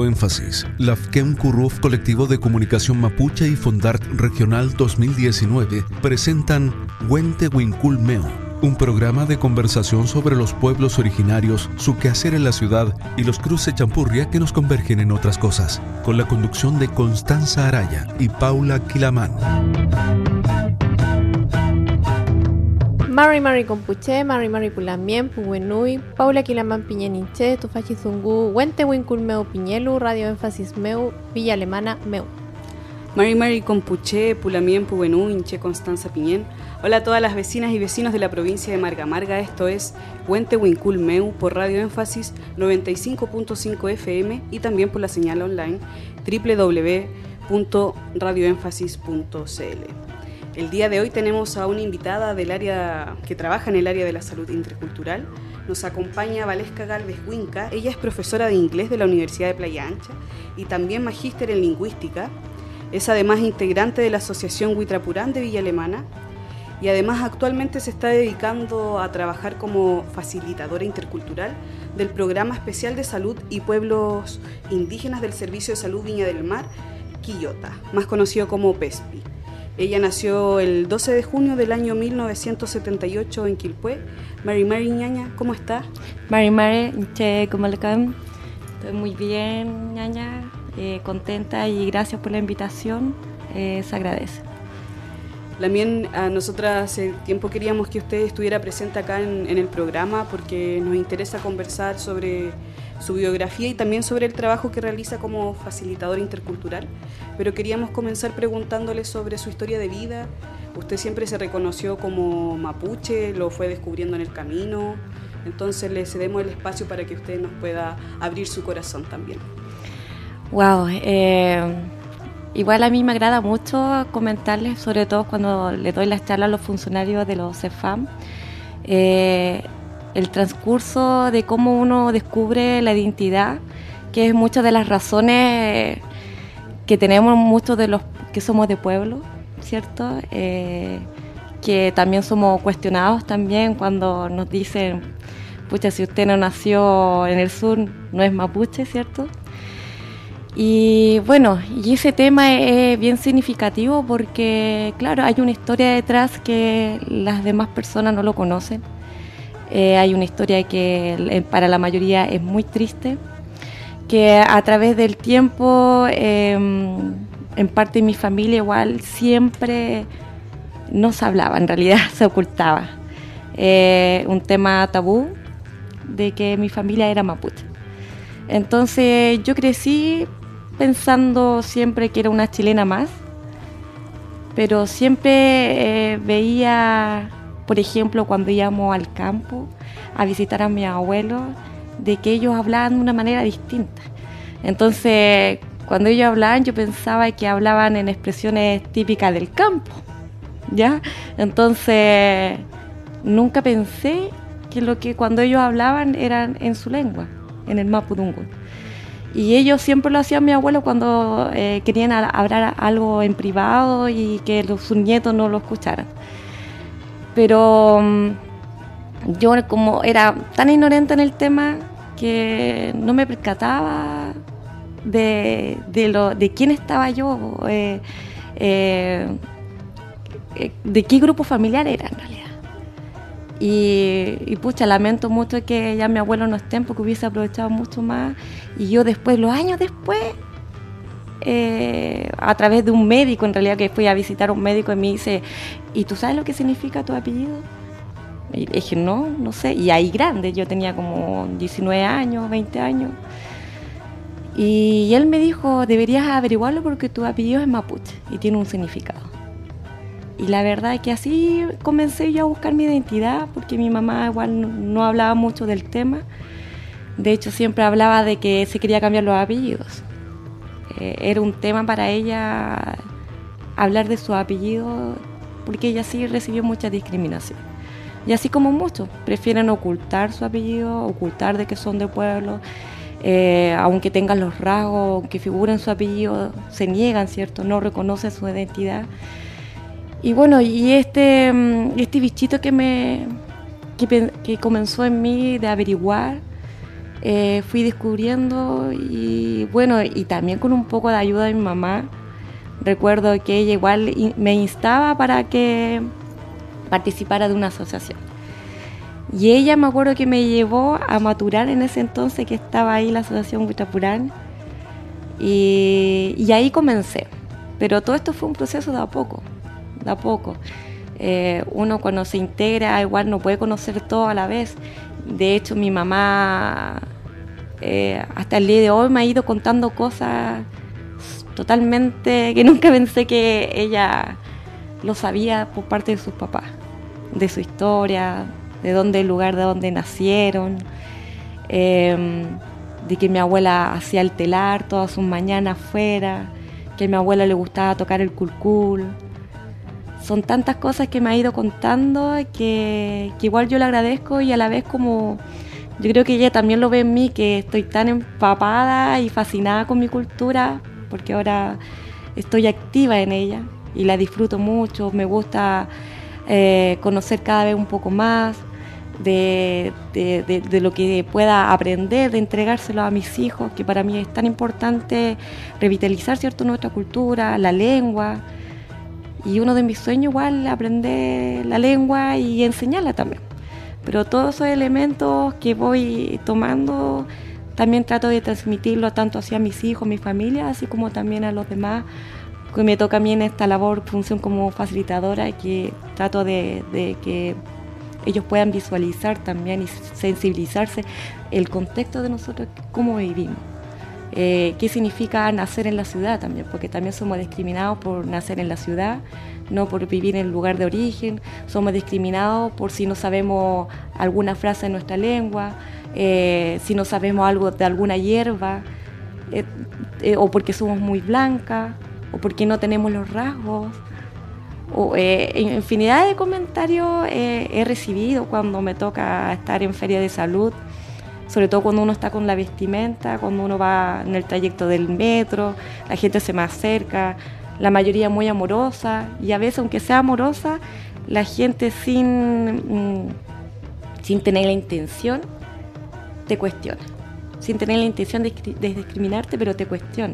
Énfasis, Lafken Curruf Colectivo de Comunicación Mapuche y Fondart Regional 2019 presentan Huente Huincul Meu, un programa de conversación sobre los pueblos originarios, su quehacer en la ciudad y los cruces champurria que nos convergen en otras cosas, con la conducción de Constanza Araya y Paula Quilamán. Mari Compuche, Mari Pulamien, Puwenui, Paula Quilamán Piñeninche, Tufachizungu, Huente Huincul Meu Piñelu, Radio Énfasis Meu, Villa Alemana Meu. Mari Compuche, Pulamien, Puwenui, Inche Constanza Piñén. Hola a todas las vecinas y vecinos de la provincia de Marga. Esto es Huente Huincul Meu por Radio Énfasis 95.5 FM y también por la señal online www.radioénfasis.cl. El día de hoy tenemos a una invitada del área que trabaja en el área de la salud intercultural. Nos acompaña Valesca Galvez Huinca. Ella es profesora de inglés de la Universidad de Playa Ancha y también magíster en lingüística. Es además integrante de la Asociación Huitrapurán de Villa Alemana y además actualmente se está dedicando a trabajar como facilitadora intercultural del Programa Especial de Salud y Pueblos Indígenas del Servicio de Salud Viña del Mar, Quillota, más conocido como PESPI. Ella nació el 12 de junio del año 1978 en Quilpué. Mari ñaña, ¿cómo está? Mari, ¿cómo le can? Estoy muy bien, ñaña, contenta y gracias por la invitación, se agradece. También a nosotras hace tiempo queríamos que usted estuviera presente acá en el programa porque nos interesa conversar sobre su biografía y también sobre el trabajo que realiza como facilitador intercultural, pero queríamos comenzar preguntándole sobre su historia de vida. Usted siempre se reconoció como mapuche, lo fue descubriendo en el camino, entonces le cedemos el espacio para que usted nos pueda abrir su corazón también. Wow, igual a mí me agrada mucho comentarles, sobre todo cuando le doy las charlas a los funcionarios de los CEFAM, el transcurso de cómo uno descubre la identidad, que es muchas de las razones que tenemos muchos de los que somos de pueblo, ¿cierto? Que también somos cuestionados también cuando nos dicen, pucha, si usted no nació en el sur, no es mapuche, ¿cierto? Y bueno, y ese tema es bien significativo porque, claro, hay una historia detrás que las demás personas no lo conocen. Hay una historia que para la mayoría es muy triste, que a través del tiempo, en parte de mi familia igual, siempre no se hablaba, en realidad se ocultaba. Un tema tabú de que mi familia era mapuche. Entonces yo crecí pensando siempre que era una chilena más, pero siempre veía, por ejemplo, cuando íbamos al campo a visitar a mis abuelos, de que ellos hablaban de una manera distinta. Entonces, cuando ellos hablaban, yo pensaba que hablaban en expresiones típicas del campo, ¿ya? Entonces, nunca pensé que cuando ellos hablaban eran en su lengua, en el mapudungun. Y ellos siempre lo hacían mi abuelo cuando querían hablar algo en privado y que sus nietos no lo escucharan. Pero yo como era tan ignorante en el tema que no me percataba de quién estaba yo, de qué grupo familiar era en realidad. Y pucha, lamento mucho que ya mi abuelo no esté porque hubiese aprovechado mucho más. Y yo después, los años después, a través de un médico, en realidad que fui a visitar a un médico y me dice, ¿y tú sabes lo que significa tu apellido? Y dije, no sé. Y ahí grande, yo tenía como 19 años, 20 años. Y él me dijo, deberías averiguarlo porque tu apellido es mapuche y tiene un significado. Y la verdad es que así comencé yo a buscar mi identidad, porque mi mamá igual no hablaba mucho del tema. De hecho, siempre hablaba de que se quería cambiar los apellidos. Era un tema para ella hablar de su apellido, porque ella sí recibió mucha discriminación. Y así como muchos, prefieren ocultar su apellido, ocultar de que son de pueblo, aunque tengan los rasgos, aunque figuren su apellido, se niegan, ¿cierto? No reconocen su identidad. Y bueno, y este bichito que comenzó en mí de averiguar, fui descubriendo y bueno, y también con un poco de ayuda de mi mamá. Recuerdo que ella igual me instaba para que participara de una asociación. Y ella me acuerdo que me llevó a Maturán en ese entonces, que estaba ahí la asociación Huitrapurán, y ahí comencé. Pero todo esto fue un proceso de a poco. Uno cuando se integra igual no puede conocer todo a la vez. De hecho, mi mamá hasta el día de hoy me ha ido contando cosas totalmente que nunca pensé que ella lo sabía por parte de sus papás, de su historia, de dónde el lugar de donde nacieron, de que mi abuela hacía el telar todas sus mañanas afuera, que a mi abuela le gustaba tocar el culcul. Son tantas cosas que me ha ido contando que igual yo le agradezco, y a la vez como yo creo que ella también lo ve en mí, que estoy tan empapada y fascinada con mi cultura, porque ahora estoy activa en ella y la disfruto mucho. Me gusta conocer cada vez un poco más de lo que pueda aprender, de entregárselo a mis hijos, que para mí es tan importante revitalizar, ¿cierto?, nuestra cultura, la lengua. Y uno de mis sueños igual es aprender la lengua y enseñarla también. Pero todos esos elementos que voy tomando también trato de transmitirlo tanto hacia mis hijos, mi familia, así como también a los demás, que me toca a mí en esta función como facilitadora, que trato de que ellos puedan visualizar también y sensibilizarse el contexto de nosotros, cómo vivimos. ¿Qué significa nacer en la ciudad también? Porque también somos discriminados por nacer en la ciudad, no por vivir en el lugar de origen. Somos discriminados por si no sabemos alguna frase en nuestra lengua, si no sabemos algo de alguna hierba, o porque somos muy blancas, o porque no tenemos los rasgos. Infinidad de comentarios he recibido cuando me toca estar en feria de salud, sobre todo cuando uno está con la vestimenta, cuando uno va en el trayecto del metro, la gente se me acerca, la mayoría muy amorosa, y a veces, aunque sea amorosa, la gente sin tener la intención te cuestiona, sin tener la intención de discriminarte, pero te cuestiona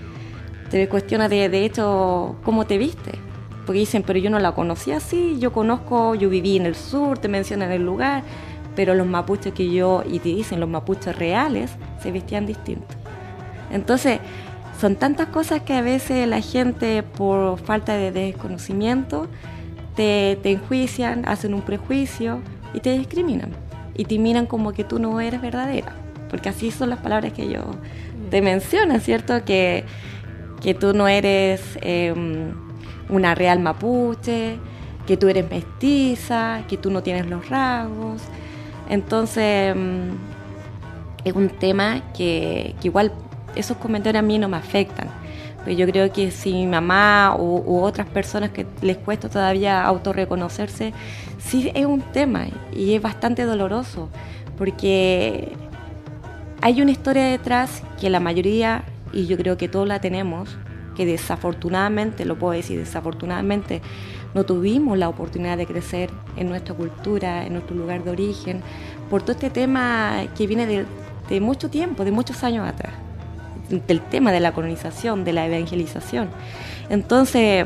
de hecho cómo te viste, porque dicen, pero yo no la conocí así, yo viví en el sur, te mencionan el lugar, pero los mapuches y te dicen, los mapuches reales se vestían distinto. Entonces, son tantas cosas que a veces la gente, por falta de desconocimiento, te enjuician, hacen un prejuicio y te discriminan. Y te miran como que tú no eres verdadera, porque así son las palabras que ellos te mencionan, ¿cierto? Que tú no eres una real mapuche, que tú eres mestiza, que tú no tienes los rasgos. Entonces, es un tema que igual esos comentarios a mí no me afectan. Pero yo creo que si mi mamá u otras personas que les cuesta todavía autorreconocerse, sí es un tema y es bastante doloroso, porque hay una historia detrás que la mayoría, y yo creo que todos la tenemos, que desafortunadamente, lo puedo decir, desafortunadamente, no tuvimos la oportunidad de crecer en nuestra cultura, en nuestro lugar de origen, por todo este tema que viene de mucho tiempo, de muchos años atrás, del tema de la colonización, de la evangelización. Entonces,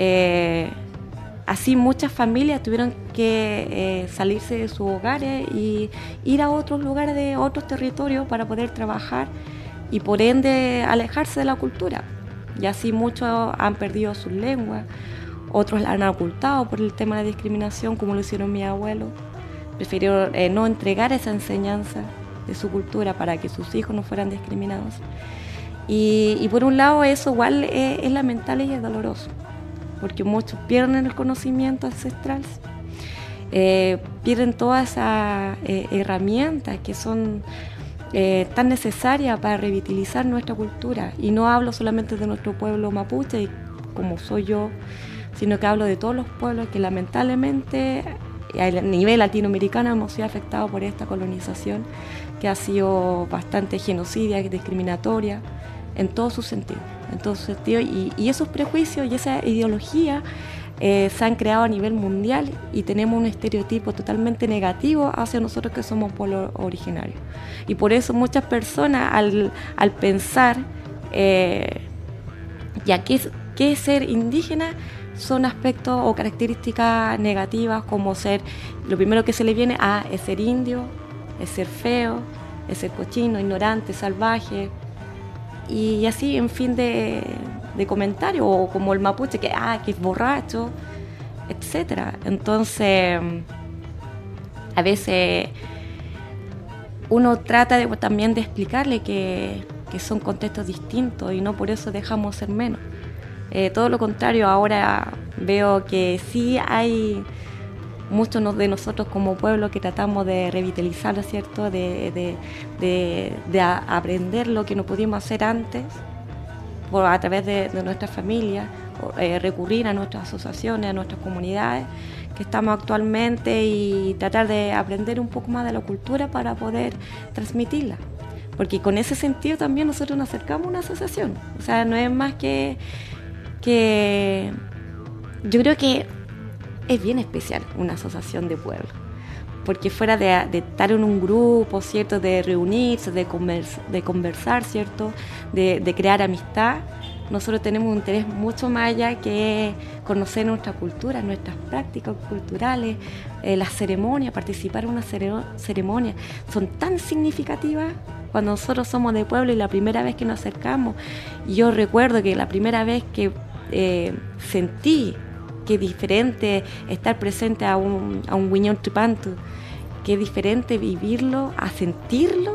así muchas familias tuvieron que salirse de sus hogares y ir a otros lugares, de otros territorios, para poder trabajar y por ende alejarse de la cultura. Y así muchos han perdido sus lenguas, otros la han ocultado por el tema de la discriminación, como lo hicieron mis abuelos. Prefirieron no entregar esa enseñanza de su cultura para que sus hijos no fueran discriminados. Y por un lado eso igual es lamentable y es doloroso, porque muchos pierden el conocimiento ancestral, pierden todas esas herramientas que son tan necesarias para revitalizar nuestra cultura. Y no hablo solamente de nuestro pueblo mapuche, como soy yo, sino que hablo de todos los pueblos que lamentablemente a nivel latinoamericano hemos sido afectados por esta colonización, que ha sido bastante genocidia y discriminatoria en todos sus sentidos. Y esos prejuicios y esa ideología se han creado a nivel mundial y tenemos un estereotipo totalmente negativo hacia nosotros que somos pueblos originarios. Y por eso muchas personas al pensar ya qué es ser indígena, son aspectos o características negativas como ser, lo primero que se le viene es ser indio, es ser feo, es ser cochino, ignorante, salvaje, y así en fin de comentarios, o como el mapuche que es borracho, etcétera. Entonces a veces uno trata también de explicarle que son contextos distintos y no por eso dejamos ser menos. Todo lo contrario, ahora veo que sí hay muchos de nosotros como pueblo que tratamos de revitalizarlo, ¿cierto? De aprender lo que no pudimos hacer antes a través de nuestras familias, recurrir a nuestras asociaciones, a nuestras comunidades que estamos actualmente y tratar de aprender un poco más de la cultura para poder transmitirla. Porque con ese sentido también nosotros nos acercamos a una asociación. O sea, no es más que yo creo que es bien especial una asociación de pueblo, porque fuera de estar en un grupo, ¿cierto? De reunirse, de conversar, ¿cierto? De crear amistad, nosotros tenemos un interés mucho más allá que conocer nuestra cultura, nuestras prácticas culturales, las ceremonias, participar en una ceremonia, son tan significativas. Cuando nosotros somos de pueblo y la primera vez que nos acercamos, yo recuerdo que la primera vez que sentí que es diferente estar presente a un Wiñón Tripantu, que es diferente vivirlo a sentirlo.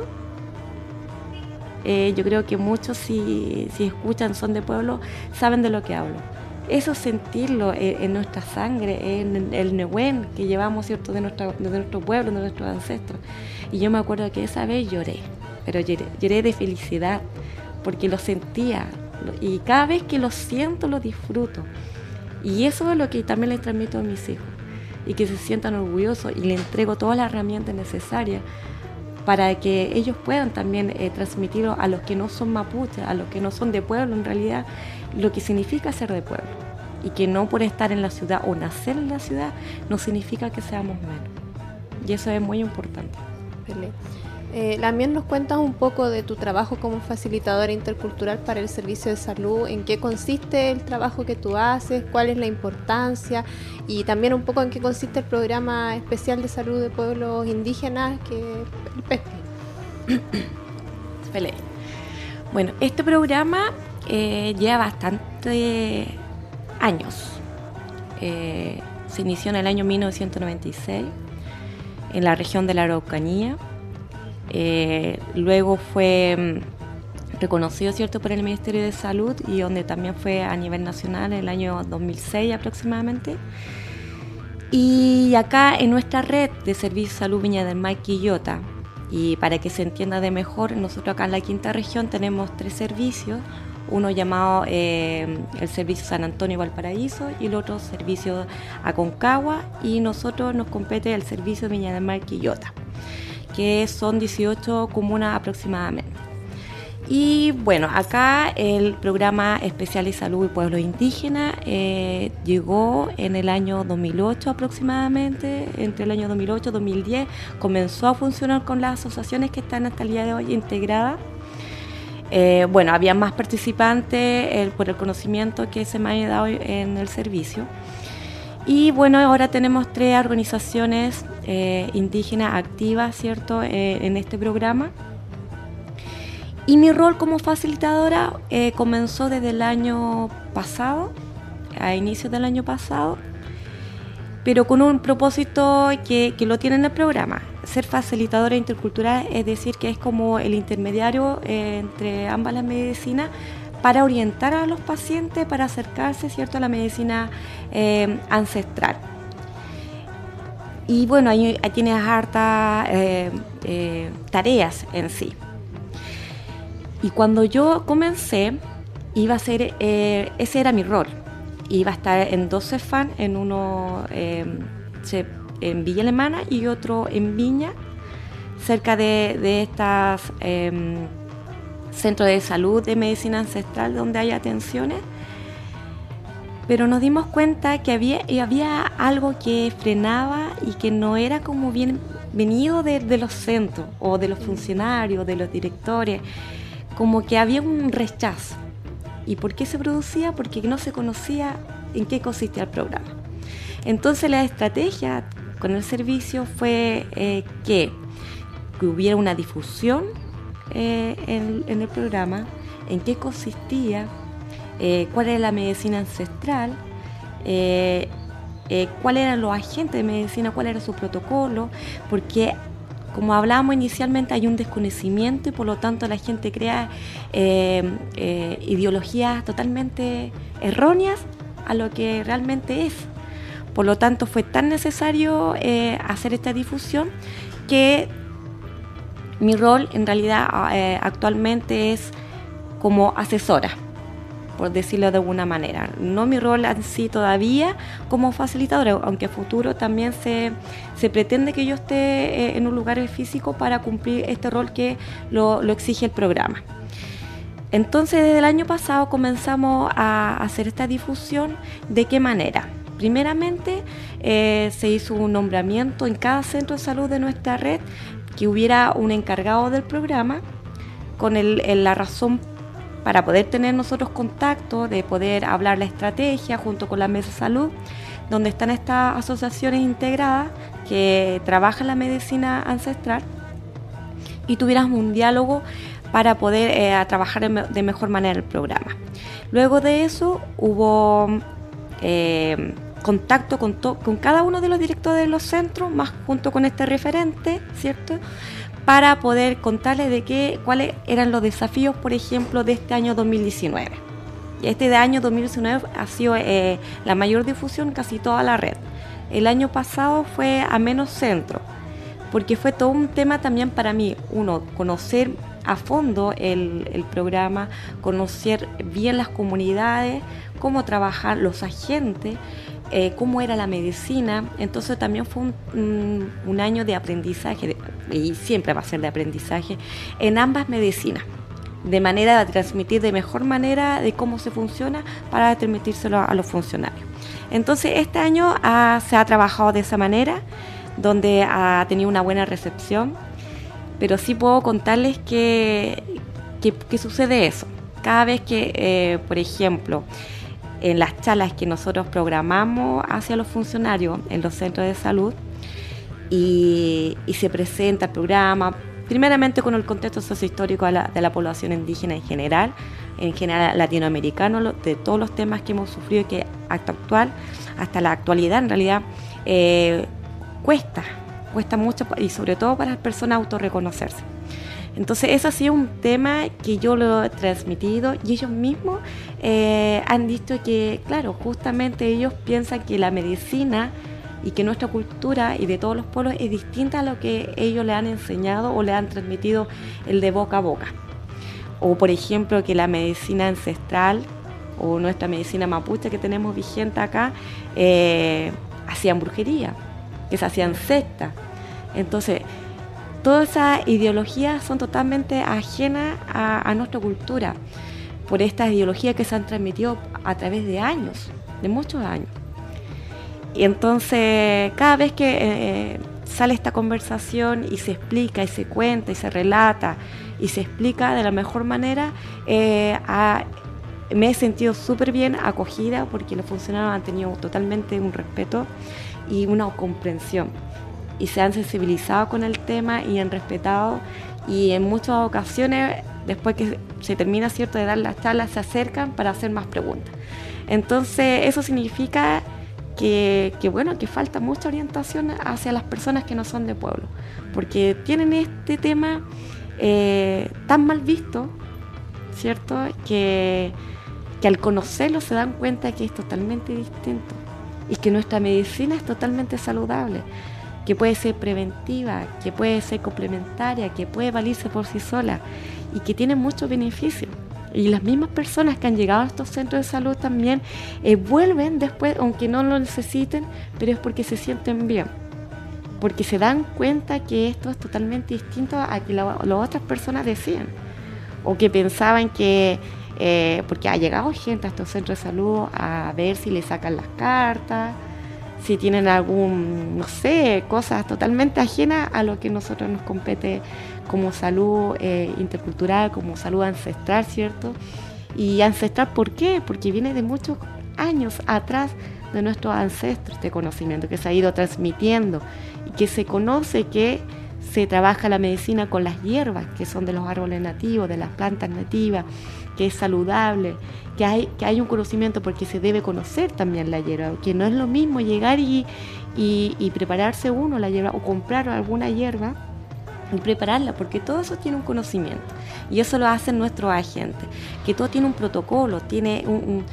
Yo creo que muchos si escuchan Son de Pueblo saben de lo que hablo. Eso sentirlo en nuestra sangre, en el Nehuen que llevamos, ¿cierto? de nuestro pueblo, de nuestros ancestros. Y yo me acuerdo que esa vez lloré, pero lloré de felicidad porque lo sentía y cada vez que lo siento lo disfruto. Y eso es lo que también les transmito a mis hijos, y que se sientan orgullosos, y les entrego todas las herramientas necesarias para que ellos puedan también transmitirlo a los que no son mapuches, a los que no son de pueblo en realidad, lo que significa ser de pueblo, y que no por estar en la ciudad o nacer en la ciudad no significa que seamos menos, y eso es muy importante. También nos cuentas un poco de tu trabajo como facilitadora intercultural para el servicio de salud, en qué consiste el trabajo que tú haces, cuál es la importancia, y también un poco en qué consiste el programa especial de salud de pueblos indígenas, que es el PESPI. Bueno, este programa lleva bastante años. Se inició en el año 1996 en la región de la Araucanía. Luego fue reconocido, ¿cierto?, por el Ministerio de Salud, y donde también fue a nivel nacional en el año 2006 aproximadamente. Y acá en nuestra red de Servicio de Salud Viña del Mar Quillota, y para que se entienda de mejor, nosotros acá en la quinta región tenemos 3 servicios, uno llamado el Servicio San Antonio Valparaíso y el otro Servicio Aconcagua, y nosotros nos compete el Servicio Viña del Mar Quillota, que son 18 comunas aproximadamente. Y bueno, acá el programa especial de salud y pueblos indígenas llegó en el año 2008 aproximadamente, entre el año 2008 y 2010 comenzó a funcionar con las asociaciones que están hasta el día de hoy integradas. Bueno, había más participantes por el conocimiento que se me ha dado en el servicio. Y bueno, ahora tenemos 3 organizaciones indígenas activas, ¿cierto?, en este programa. Y mi rol como facilitadora comenzó desde el año pasado, a inicios del año pasado, pero con un propósito que lo tiene en el programa. Ser facilitadora intercultural, es decir, que es como el intermediario entre ambas las medicinas, para orientar a los pacientes, para acercarse, ¿cierto?, a la medicina ancestral. Y bueno, ahí tienes hartas tareas en sí. Y cuando yo comencé, iba a ser, ese era mi rol. Iba a estar en 2 CEFAM, en uno en Villa Alemana y otro en Viña, cerca de estas centros de salud de medicina ancestral donde hay atenciones. pero nos dimos cuenta que había algo que frenaba y que no era como bien venido de los centros o de los funcionarios, de los directores, como que había un rechazo. ¿Y por qué se producía? Porque no se conocía en qué consistía el programa. Entonces la estrategia con el servicio fue que hubiera una difusión en el programa, en qué consistía, cuál era la medicina ancestral, cuáles eran los agentes de medicina, cuál era su protocolo, porque como hablábamos inicialmente hay un desconocimiento y por lo tanto la gente crea ideologías totalmente erróneas a lo que realmente es. Por lo tanto fue tan necesario hacer esta difusión que mi rol en realidad actualmente es como asesora, por decirlo de alguna manera. No mi rol en sí todavía como facilitadora, aunque a futuro también se pretende que yo esté en un lugar físico para cumplir este rol que lo exige el programa. Entonces desde el año pasado comenzamos a hacer esta difusión. ¿De qué manera? Primeramente se hizo un nombramiento en cada centro de salud de nuestra red, que hubiera un encargado del programa con la razón para poder tener nosotros contacto, de poder hablar la estrategia junto con la mesa de salud, donde están estas asociaciones integradas que trabajan la medicina ancestral, y tuviéramos un diálogo para poder trabajar de mejor manera el programa. Luego de eso hubo contacto con cada uno de los directores de los centros, más junto con este referente, ¿cierto?, para poder contarles cuáles eran los desafíos, por ejemplo, de este año 2019. Este de año 2019 ha sido la mayor difusión, casi toda la red. El año pasado fue a menos centros, porque fue todo un tema también para mí, conocer a fondo el programa, conocer bien las comunidades, cómo trabajar los agentes, cómo era la medicina. Entonces también fue un año de aprendizaje, y siempre va a ser de aprendizaje, en ambas medicinas, de manera de transmitir de mejor manera de cómo se funciona para transmitírselo a los funcionarios. Entonces este año se ha trabajado de esa manera, donde ha tenido una buena recepción, pero sí puedo contarles que sucede eso. Cada vez que, por ejemplo, en las charlas que nosotros programamos hacia los funcionarios en los centros de salud y se presenta el programa, primeramente con el contexto sociohistórico de la población indígena en general latinoamericano, de todos los temas que hemos sufrido y que hasta la actualidad en realidad cuesta mucho, y sobre todo para las personas autorreconocerse. Entonces eso ha sido un tema que yo lo he transmitido, y ellos mismos han dicho que, claro, justamente ellos piensan que la medicina y que nuestra cultura y de todos los pueblos es distinta a lo que ellos le han enseñado o le han transmitido el de boca a boca. O por ejemplo que la medicina ancestral o nuestra medicina mapuche que tenemos vigente acá hacían brujería, que se hacían sectas. Entonces todas esas ideologías son totalmente ajenas a nuestra cultura, por estas ideologías que se han transmitido a través de años, de muchos años. Y entonces cada vez que sale esta conversación y se explica y se cuenta y se relata y se explica de la mejor manera, me he sentido súper bien acogida, porque los funcionarios han tenido totalmente un respeto y una comprensión, y se han sensibilizado con el tema y han respetado, y en muchas ocasiones después que se termina, ¿cierto?, de dar las charlas, se acercan para hacer más preguntas. Entonces eso significa que falta mucha orientación hacia las personas que no son de pueblo, porque tienen este tema tan mal visto, ¿cierto?, que al conocerlo se dan cuenta que es totalmente distinto, y que nuestra medicina es totalmente saludable, que puede ser preventiva, que puede ser complementaria, que puede valirse por sí sola, y que tiene muchos beneficios. Y las mismas personas que han llegado a estos centros de salud también vuelven después, aunque no lo necesiten, pero es porque se sienten bien, porque se dan cuenta que esto es totalmente distinto a que las otras personas decían, o que pensaban que porque ha llegado gente a estos centros de salud a ver si le sacan las cartas, si tienen algún, no sé, cosas totalmente ajenas a lo que nosotros nos compete como salud intercultural, como salud ancestral, ¿cierto? Y ancestral, ¿por qué? Porque viene de muchos años atrás de nuestros ancestros este conocimiento que se ha ido transmitiendo y que se conoce que se trabaja la medicina con las hierbas que son de los árboles nativos, de las plantas nativas, que es saludable, que hay un conocimiento porque se debe conocer también la hierba, que no es lo mismo llegar y prepararse uno la hierba o comprar alguna hierba y prepararla, porque todo eso tiene un conocimiento y eso lo hacen nuestros agentes, que todo tiene un protocolo, tiene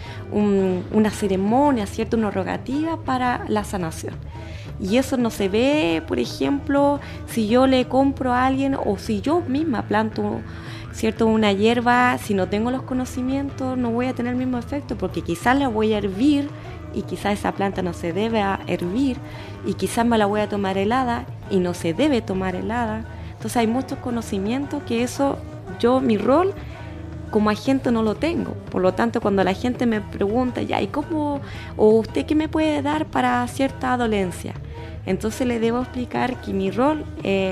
una ceremonia, ¿cierto? Una rogativa para la sanación. Y eso no se ve, por ejemplo, si yo le compro a alguien o si yo misma planto, ¿cierto? Una hierba, si no tengo los conocimientos no voy a tener el mismo efecto, porque quizás la voy a hervir y quizás esa planta no se debe a hervir y quizás me la voy a tomar helada y no se debe tomar helada. Entonces hay muchos conocimientos que eso, mi rol como agente no lo tengo. Por lo tanto, cuando la gente me pregunta, ya, ¿y cómo? ¿O usted qué me puede dar para cierta dolencia? Entonces le debo explicar que mi rol,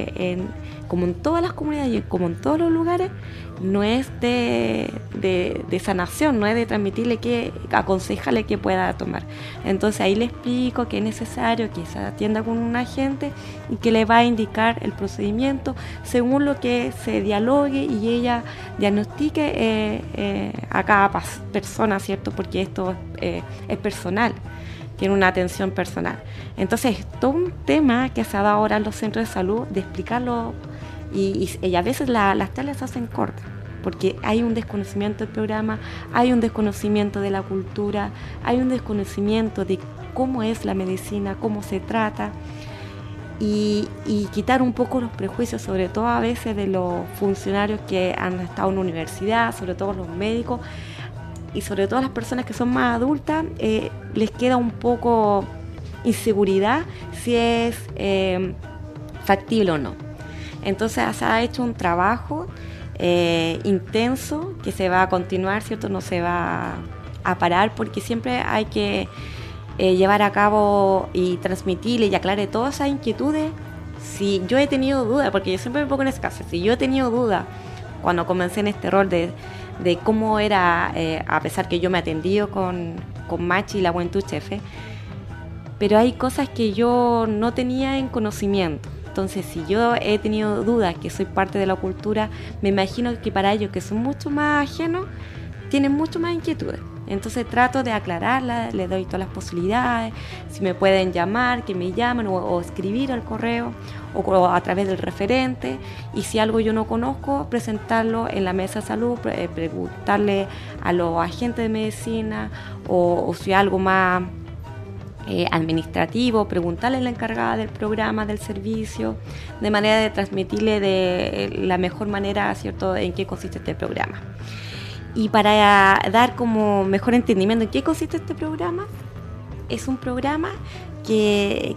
como en todas las comunidades y como en todos los lugares, no es de sanación, no es de transmitirle aconsejarle qué pueda tomar. Entonces ahí le explico que es necesario que se atienda con un agente y que le va a indicar el procedimiento según lo que se dialogue y ella diagnostique a cada persona, ¿cierto? Porque esto es personal, tiene una atención personal. Entonces, todo un tema que se ha dado ahora en los centros de salud, de explicarlo, y a veces las charlas se hacen cortas, porque hay un desconocimiento del programa, hay un desconocimiento de la cultura, hay un desconocimiento de cómo es la medicina, cómo se trata, y quitar un poco los prejuicios, sobre todo a veces de los funcionarios que han estado en la universidad, sobre todo los médicos, y sobre todo las personas que son más adultas, les queda un poco inseguridad si es factible o no. Entonces se ha hecho un trabajo intenso que se va a continuar, ¿cierto? No se va a parar, porque siempre hay que llevar a cabo y transmitirle y aclarar todas esas inquietudes. Si yo he tenido dudas, porque yo siempre me pongo en ese caso, si yo he tenido dudas cuando comencé en este rol de cómo era, a pesar que yo me he atendido con Machi, la buen tu chefe, pero hay cosas que yo no tenía en conocimiento. Entonces, si yo he tenido dudas, que soy parte de la cultura, me imagino que para ellos, que son mucho más ajenos, tienen mucho más inquietudes. Entonces trato de aclararlas, les doy todas las posibilidades, si me pueden llamar, que me llamen, o escribir al correo, o a través del referente, y si algo yo no conozco, presentarlo en la mesa de salud, preguntarle a los agentes de medicina, o si algo más administrativo, preguntarle a la encargada del programa, del servicio, de manera de transmitirle de la mejor manera, ¿cierto?, en qué consiste este programa. Y para dar como mejor entendimiento en qué consiste este programa, es un programa que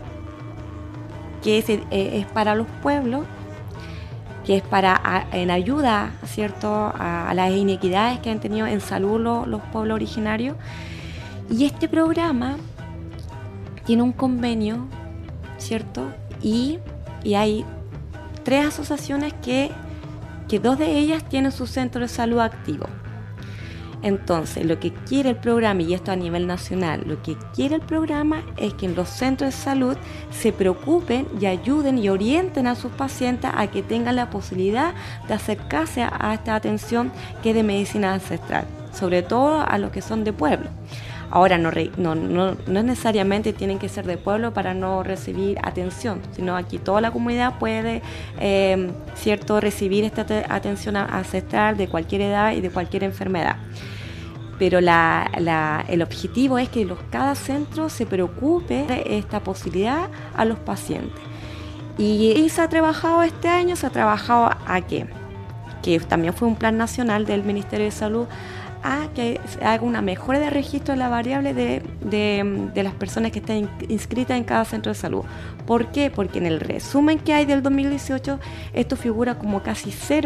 es para los pueblos, que es en ayuda, ¿cierto?, a las inequidades que han tenido en salud los pueblos originarios. Y este programa tiene un convenio, ¿cierto? Y hay 3 asociaciones que 2 de ellas tienen su centro de salud activo. Entonces, lo que quiere el programa, y esto a nivel nacional, lo que quiere el programa es que en los centros de salud se preocupen y ayuden y orienten a sus pacientes a que tengan la posibilidad de acercarse a esta atención que es de medicina ancestral, sobre todo a los que son de pueblo. Ahora, no necesariamente tienen que ser de pueblo para no recibir atención, sino aquí toda la comunidad puede ¿cierto?, recibir esta atención ancestral de cualquier edad y de cualquier enfermedad. Pero el objetivo es que cada centro se preocupe de esta posibilidad a los pacientes. Y se ha trabajado este año, ¿a qué? Que también fue un plan nacional del Ministerio de Salud, a que se haga una mejora de registro de la variable de las personas que están inscritas en cada centro de salud. ¿Por qué? Porque en el resumen que hay del 2018 esto figura como casi 0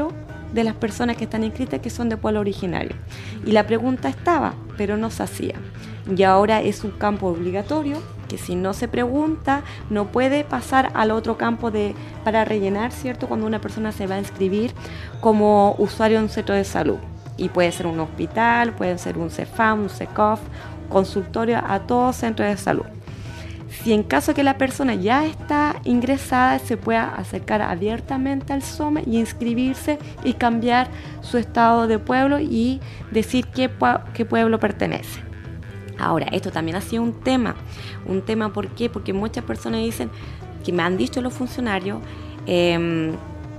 de las personas que están inscritas que son de pueblo originario. Y la pregunta estaba, pero no se hacía. Y ahora es un campo obligatorio, que si no se pregunta, no puede pasar al otro campo para rellenar, ¿cierto? Cuando una persona se va a inscribir como usuario en un centro de salud. Y puede ser un hospital, puede ser un CEFAM, un CECOF, consultorio a todo centro de salud. Si en caso que la persona ya está ingresada, se pueda acercar abiertamente al SOME y inscribirse y cambiar su estado de pueblo y decir qué pueblo pertenece. Ahora, esto también ha sido un tema. ¿Por qué? Porque muchas personas dicen, que me han dicho los funcionarios, que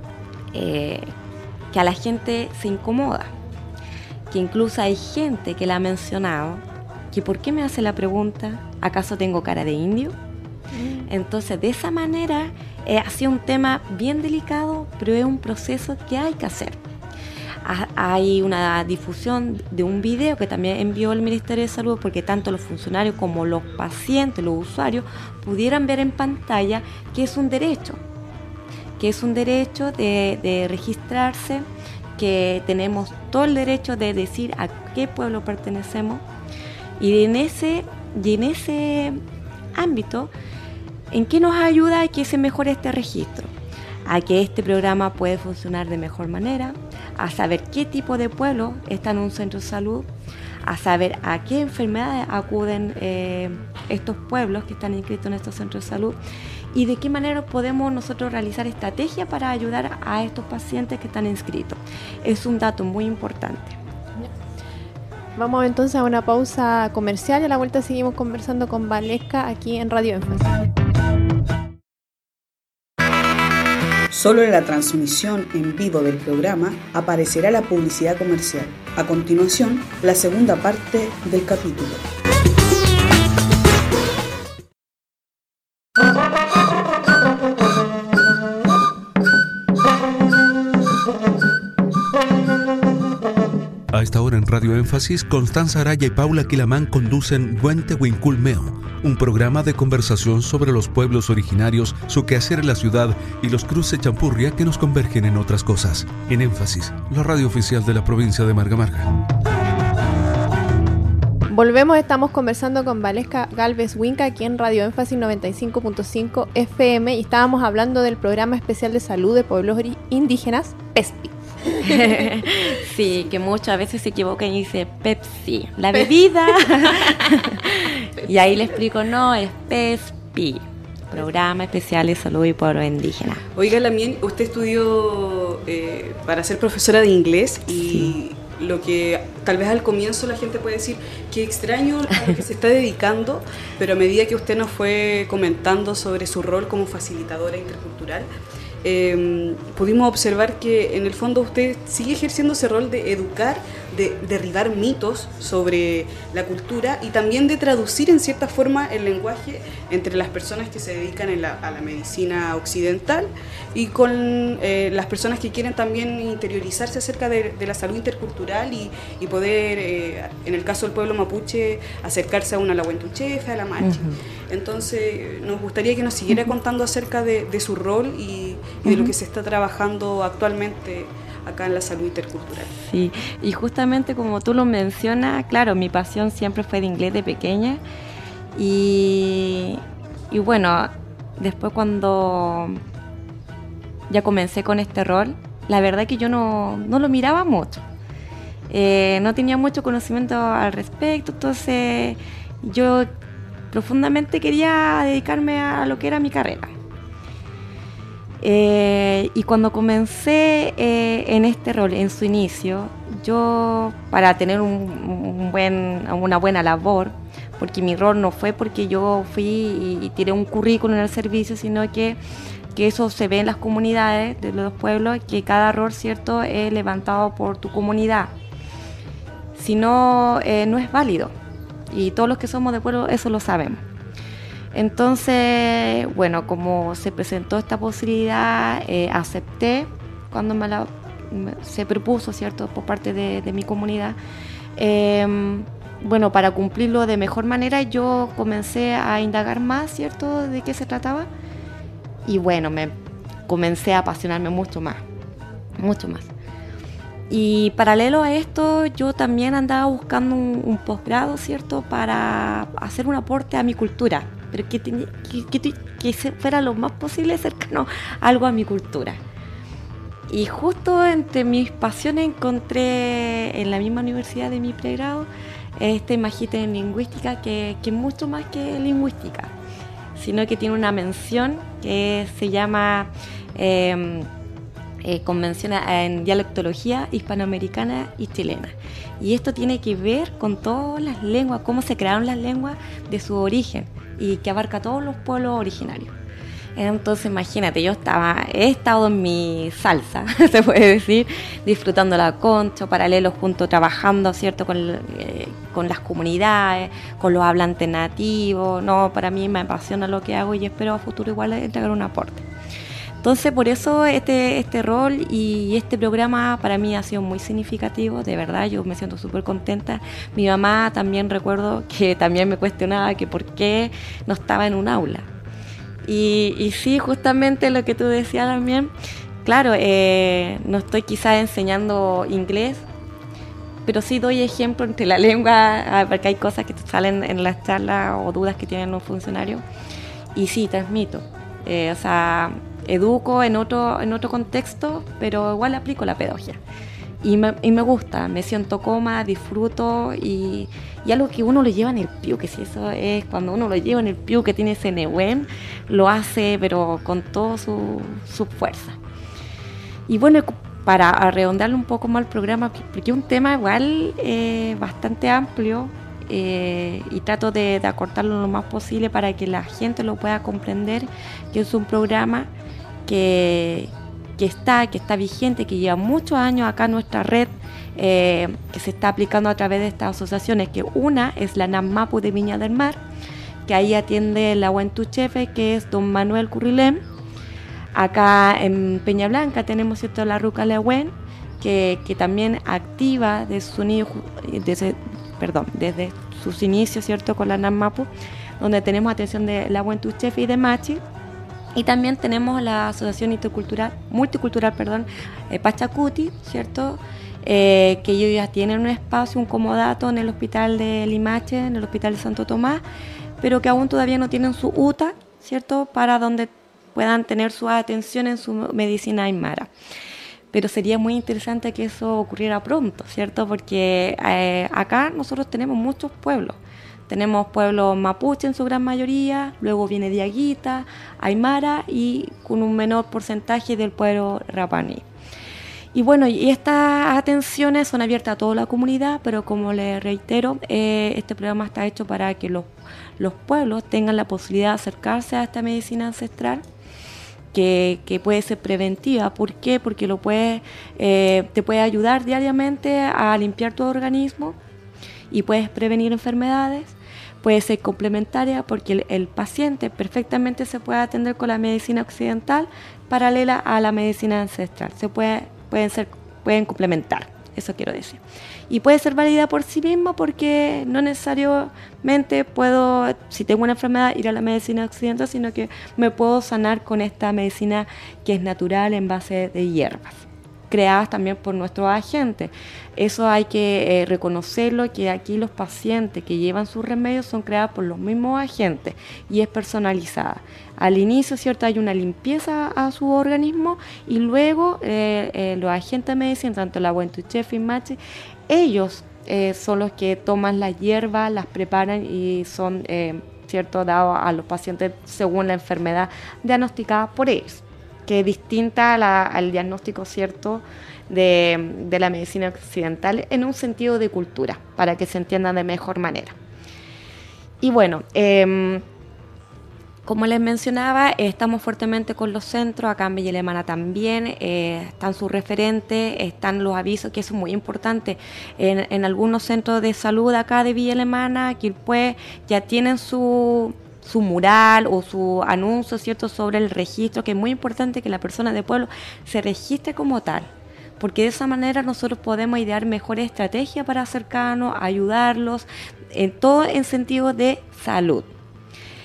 a la gente se incomoda, que incluso hay gente que la ha mencionado, que ¿por qué me hace la pregunta? ¿Acaso tengo cara de indio? Entonces, de esa manera, ha sido un tema bien delicado, pero es un proceso que hay que hacer. Hay una difusión de un video que también envió el Ministerio de Salud, porque tanto los funcionarios como los pacientes, los usuarios, pudieran ver en pantalla que es un derecho, de registrarse, que tenemos todo el derecho de decir a qué pueblo pertenecemos, y en ese ámbito, ¿en qué nos ayuda a que se mejore este registro? A que este programa puede funcionar de mejor manera, a saber qué tipo de pueblo está en un centro de salud, a saber a qué enfermedades acuden estos pueblos que están inscritos en estos centros de salud y de qué manera podemos nosotros realizar estrategias para ayudar a estos pacientes que están inscritos. Es un dato muy importante. Vamos entonces a una pausa comercial y a la vuelta seguimos conversando con Valesca aquí en Radio Énfasis. Solo en la transmisión en vivo del programa aparecerá la publicidad comercial. A continuación, la segunda parte del capítulo. A esta hora en Radio Énfasis, Constanza Araya y Paula Quilamán conducen Huente Huincul-Meo, un programa de conversación sobre los pueblos originarios, su quehacer en la ciudad y los cruces champurria que nos convergen en otras cosas. En Énfasis, la radio oficial de la provincia de Marga Marga. Volvemos, estamos conversando con Valesca Galvez Huinca aquí en Radio Énfasis 95.5 FM y estábamos hablando del Programa Especial de Salud de Pueblos Indígenas, PESPI. Sí, que muchas veces se equivocan y dice Pepsi, la bebida. Y ahí le explico, no, es PESPI, Programa Especial de Salud y Pueblos Indígenas. Oiga, Lamien, usted estudió para ser profesora de inglés y sí. Lo que tal vez al comienzo la gente puede decir, qué extraño a lo que se está dedicando, pero a medida que usted nos fue comentando sobre su rol como facilitadora intercultural, pudimos observar que en el fondo usted sigue ejerciendo ese rol de educar, de derribar mitos sobre la cultura y también de traducir en cierta forma el lenguaje entre las personas que se dedican a la medicina occidental y con las personas que quieren también interiorizarse acerca de la salud intercultural y poder, en el caso del pueblo mapuche, acercarse a una Lahuentuchefe, a la Machi. Entonces, nos gustaría que nos siguiera contando acerca de su rol y de lo que se está trabajando actualmente acá en la salud intercultural. Sí, y justamente como tú lo mencionas, claro, mi pasión siempre fue de inglés de pequeña y bueno, después cuando ya comencé con este rol, la verdad que yo no lo miraba mucho, no tenía mucho conocimiento al respecto, entonces yo profundamente quería dedicarme a lo que era mi carrera. Y cuando comencé en este rol, en su inicio, yo para tener una buena labor, porque mi rol no fue porque yo fui y tiré un currículum en el servicio, sino que eso se ve en las comunidades de los pueblos, que cada rol, ¿cierto?, es levantado por tu comunidad. Si no, no es válido. Y todos los que somos de pueblo eso lo sabemos. Entonces, bueno, como se presentó esta posibilidad, acepté cuando se propuso, ¿cierto?, por parte de mi comunidad. Bueno, para cumplirlo de mejor manera, yo comencé a indagar más, ¿cierto?, de qué se trataba. Y bueno, me comencé a apasionarme mucho más. Y paralelo a esto, yo también andaba buscando un posgrado, ¿cierto?, para hacer un aporte a mi cultura, pero que fuera lo más posible cercano algo a mi cultura. Y justo entre mis pasiones encontré en la misma universidad de mi pregrado este magíster en lingüística que es mucho más que lingüística, sino que tiene una mención que se llama Convención en Dialectología Hispanoamericana y Chilena. Y esto tiene que ver con todas las lenguas, cómo se crearon las lenguas de su origen y que abarca todos los pueblos originarios. Entonces imagínate, he estado en mi salsa, se puede decir, disfrutando la concha, paralelo junto, trabajando, ¿cierto?, con las comunidades, con los hablantes nativos. No, para mí me apasiona lo que hago y espero a futuro igual entregar un aporte. Entonces, por eso este rol y este programa para mí ha sido muy significativo, de verdad, yo me siento súper contenta. Mi mamá también recuerdo que también me cuestionaba que por qué no estaba en un aula. Y sí, justamente lo que tú decías también, claro, no estoy quizás enseñando inglés, pero sí doy ejemplo entre la lengua, porque hay cosas que salen en las charlas o dudas que tienen los funcionarios, y sí, transmito. O sea, educo en otro contexto, pero igual aplico la pedagogía. Y me gusta, me siento cómoda, disfruto y algo que uno lo lleva en el piu, que si eso es cuando uno lo lleva en el piu, que tiene ese nehuén, lo hace pero con toda su fuerza. Y bueno, para redondearle un poco más el programa, porque es un tema igual bastante amplio, y trato de acortarlo lo más posible para que la gente lo pueda comprender, que es un programa que está vigente, que lleva muchos años acá en nuestra red, que se está aplicando a través de estas asociaciones, que una es la NAMMAPU de Viña del Mar, que ahí atiende la Huentuchefe, que es don Manuel Currilem. Acá en Peña Blanca tenemos, ¿cierto?, la Ruca Lehuen, que también activa desde sus inicios, ¿cierto?, con la NAMMAPU, donde tenemos atención de la Huentuchefe y de Machi. Y también tenemos la Asociación Multicultural, Pachacuti, ¿cierto?, que ellos ya tienen un espacio, un comodato en el hospital de Limache, en el hospital de Santo Tomás, pero que aún todavía no tienen su UTA, ¿cierto?, para donde puedan tener su atención en su medicina aymara. Pero sería muy interesante que eso ocurriera pronto, ¿cierto?, porque acá nosotros tenemos muchos pueblos. Tenemos pueblos mapuche en su gran mayoría, luego viene diaguita, aymara y con un menor porcentaje del pueblo rapanui. Y bueno, y estas atenciones son abiertas a toda la comunidad, pero como les reitero, este programa está hecho para que los pueblos tengan la posibilidad de acercarse a esta medicina ancestral, que puede ser preventiva. ¿Por qué? Porque te puede ayudar diariamente a limpiar tu organismo y puedes prevenir enfermedades. Puede ser complementaria porque el paciente perfectamente se puede atender con la medicina occidental paralela a la medicina ancestral. Pueden complementar, eso quiero decir. Y puede ser válida por sí misma porque no necesariamente puedo, si tengo una enfermedad, ir a la medicina occidental, sino que me puedo sanar con esta medicina que es natural en base de hierbas, creadas también por nuestros agentes. Eso hay que reconocerlo, que aquí los pacientes que llevan sus remedios son creados por los mismos agentes y es personalizada. Al inicio, ¿cierto?, hay una limpieza a su organismo y luego los agentes de medicina, tanto la Huentuchefe y Machi, ellos son los que toman las hierbas, las preparan y son, ¿cierto?, dados a los pacientes según la enfermedad diagnosticada por ellos, que es distinta al diagnóstico, ¿cierto?, de la medicina occidental en un sentido de cultura, para que se entiendan de mejor manera. Y bueno, como les mencionaba, estamos fuertemente con los centros, acá en Villa Alemana también, están sus referentes, están los avisos, que eso es muy importante. En algunos centros de salud acá de Villa Alemana, Quilpué, ya tienen su mural o su anuncio, ¿cierto?, sobre el registro, que es muy importante que la persona de pueblo se registre como tal, porque de esa manera nosotros podemos idear mejores estrategias para acercarnos, ayudarlos, en todo en sentido de salud.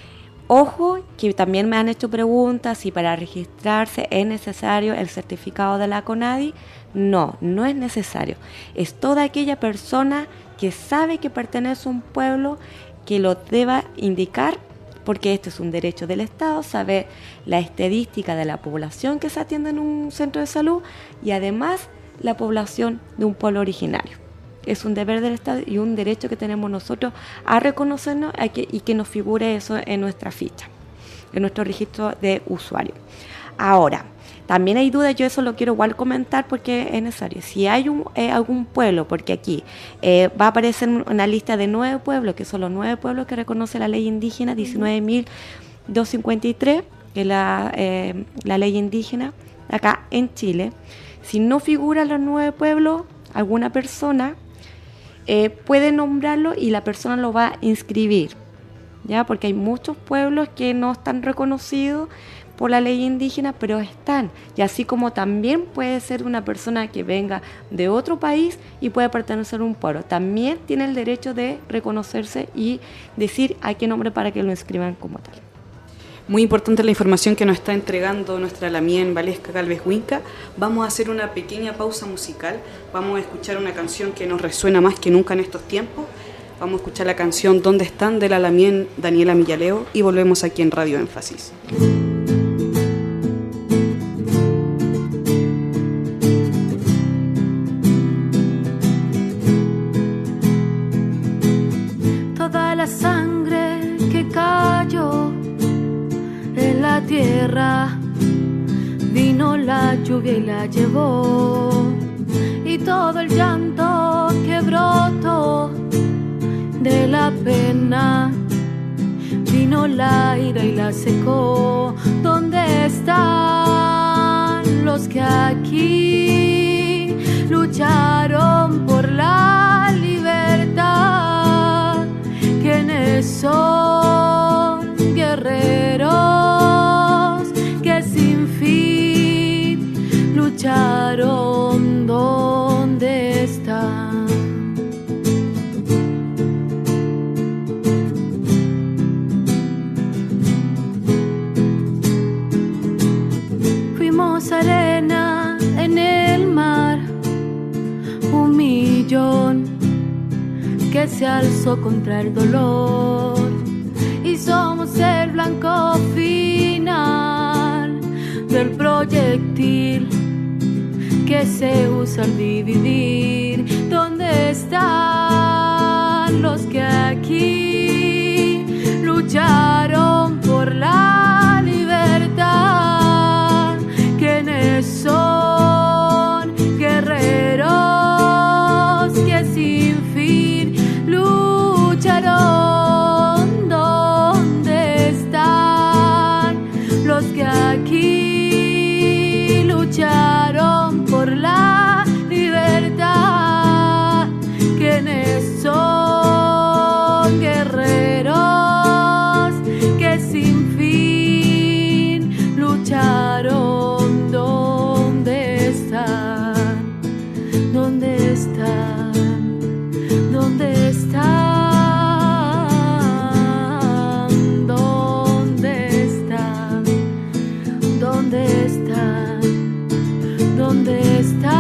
Ojo, que también me han hecho preguntas si para registrarse es necesario el certificado de la CONADI. No, no es necesario. Es toda aquella persona que sabe que pertenece a un pueblo que lo deba indicar, porque este es un derecho del Estado, saber la estadística de la población que se atiende en un centro de salud y además la población de un pueblo originario. Es un deber del Estado y un derecho que tenemos nosotros a reconocernos y que nos figure eso en nuestra ficha, en nuestro registro de usuario. Ahora, también hay dudas, yo eso lo quiero igual comentar porque es necesario. Si hay algún pueblo, porque aquí va a aparecer una lista de 9 pueblos, que son los 9 pueblos que reconoce la ley indígena 19.253, que es la ley indígena acá en Chile. Si no figuran los 9 pueblos, alguna persona puede nombrarlo y la persona lo va a inscribir, ¿ya? Porque hay muchos pueblos que no están reconocidos por la ley indígena, pero están. Y así como también puede ser una persona que venga de otro país y puede pertenecer a un pueblo, también tiene el derecho de reconocerse y decir a qué nombre para que lo inscriban como tal. Muy importante la información que nos está entregando nuestra Lamien Valesca Galvez Huinca. Vamos a hacer una pequeña pausa musical. Vamos a escuchar una canción que nos resuena más que nunca en estos tiempos. Vamos a escuchar la canción ¿Dónde están? De la Lamien Daniela Millaleo y volvemos aquí en Radio Énfasis. Toda la sangre que cayó en la tierra, vino la lluvia y la llevó, y todo el llanto que brotó de la pena, vino la ira y la secó. ¿Dónde están los que aquí lucharon por la libertad? ¿Quiénes son guerreros que sin fin lucharon? ¿Dónde están? Fuimos arena en el mar, un millón que se alzó contra el dolor, y somos el blanco final del proyectil que se usa al dividir. ¿Dónde están los que aquí lucharon por la libertad? ¿Quiénes son guerreros que sin fin lucharon? ¿Dónde están los que aquí lucharon por la libertad? ¿Quiénes son guerreros que sin fin lucharon? ¿Dónde están? ¿Dónde están? ¿Dónde están? ¿Dónde están? ¿Dónde están? ¿Dónde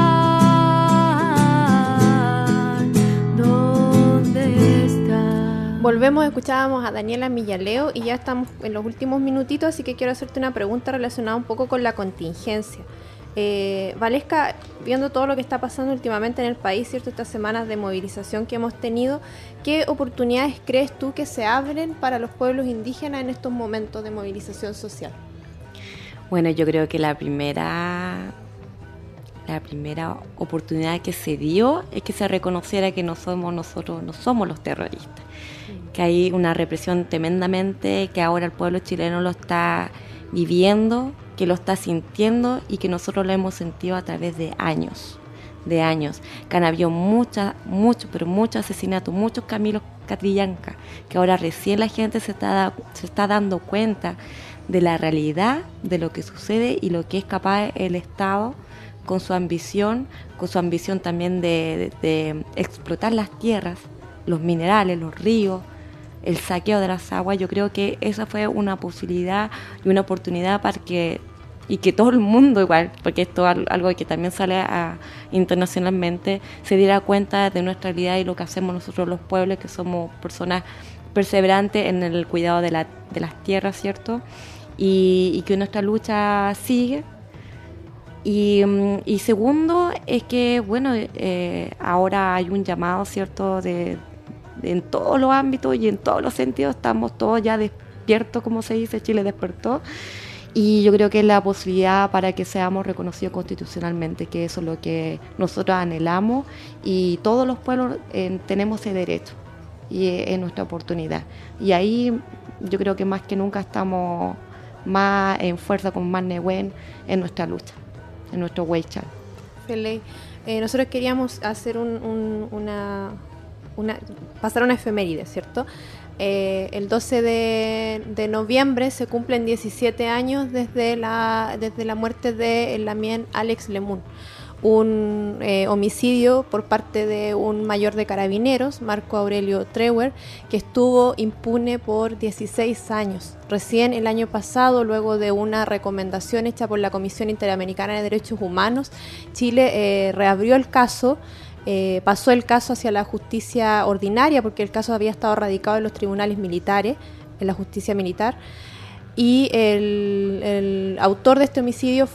están? ¿Dónde están? Volvemos, escuchábamos a Daniela Millaleo y ya estamos en los últimos minutitos, así que quiero hacerte una pregunta relacionada un poco con la contingencia. Valesca, viendo todo lo que está pasando últimamente en el país, ¿cierto? Estas semanas de movilización que hemos tenido, ¿qué oportunidades crees tú que se abren para los pueblos indígenas en estos momentos de movilización social? Bueno, yo creo que la primera oportunidad que se dio es que se reconociera que nosotros no somos los terroristas, que hay una represión tremendamente, que ahora el pueblo chileno lo está viviendo, que lo está sintiendo y que nosotros lo hemos sentido a través de años, que han habido muchos asesinatos, muchos Camilos Catrillanca, que ahora recién la gente se está dando cuenta de la realidad, de lo que sucede y lo que es capaz el Estado con su ambición también de explotar las tierras, los minerales, los ríos, el saqueo de las aguas. Yo creo que esa fue una posibilidad y una oportunidad para que todo el mundo igual, porque esto es algo que también sale internacionalmente, se diera cuenta de nuestra realidad y lo que hacemos nosotros los pueblos, que somos personas perseverantes en el cuidado de las tierras, ¿cierto? Y que nuestra lucha sigue. Y segundo es que, bueno, ahora hay un llamado, ¿cierto?, en todos los ámbitos y en todos los sentidos, estamos todos ya despiertos, como se dice, Chile despertó. Y yo creo que es la posibilidad para que seamos reconocidos constitucionalmente, que eso es lo que nosotros anhelamos, y todos los pueblos tenemos ese derecho y es nuestra oportunidad. Y ahí yo creo que más que nunca estamos más en fuerza, con más Nehuen en nuestra lucha, en nuestro Huaychal. Feley, nosotros queríamos hacer pasar una efeméride, ¿cierto? El 12 de noviembre se cumplen 17 años desde la muerte de Lamien Alex Lemun, un homicidio por parte de un mayor de carabineros, Marco Aurelio Treuer, que estuvo impune por 16 años. Recién el año pasado, luego de una recomendación hecha por la Comisión Interamericana de Derechos Humanos, Chile reabrió el caso. Pasó el caso hacia la justicia ordinaria, porque el caso había estado radicado en los tribunales militares, en la justicia militar, y el autor de este homicidio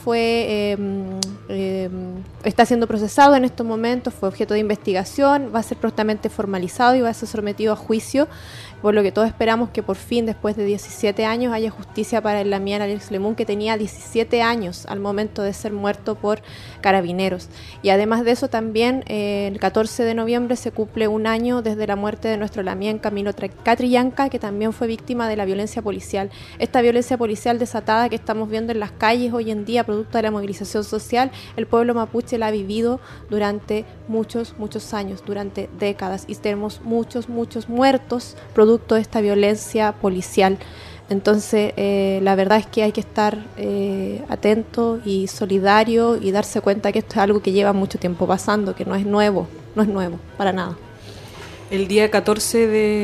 está siendo procesado en estos momentos, fue objeto de investigación, va a ser prontamente formalizado y va a ser sometido a juicio, por lo que todos esperamos que por fin, después de 17 años, haya justicia para el Lamien Alex Lemun, que tenía 17 años al momento de ser muerto por carabineros. Y además de eso, también el 14 de noviembre se cumple un año desde la muerte de nuestro Lamien Camilo Catrillanca, que también fue víctima de la violencia policial. Esta violencia policial desatada que estamos viendo en las calles hoy en día, producto de la movilización social, el pueblo mapuche la ha vivido durante muchos años, durante décadas, y tenemos muchos muertos producto de esta violencia policial. Entonces, la verdad es que hay que estar atento y solidario y darse cuenta que esto es algo que lleva mucho tiempo pasando, que no es nuevo para nada. El día 14